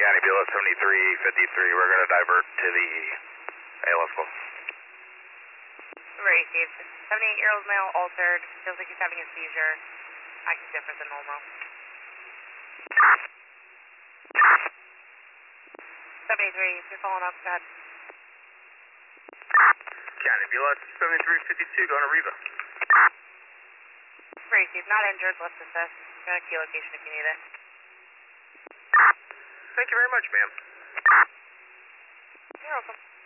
County Bula 7353, we're going to divert to the ALS call. Received. 78-year-old male altered. Feels like he's having a seizure. Acting different than normal. 73, if you're following up, go ahead. County Bula 7352, going to Riva. Received. Not injured. Let's assess. Got a key location if you need it. Thank you very much, ma'am. You're welcome.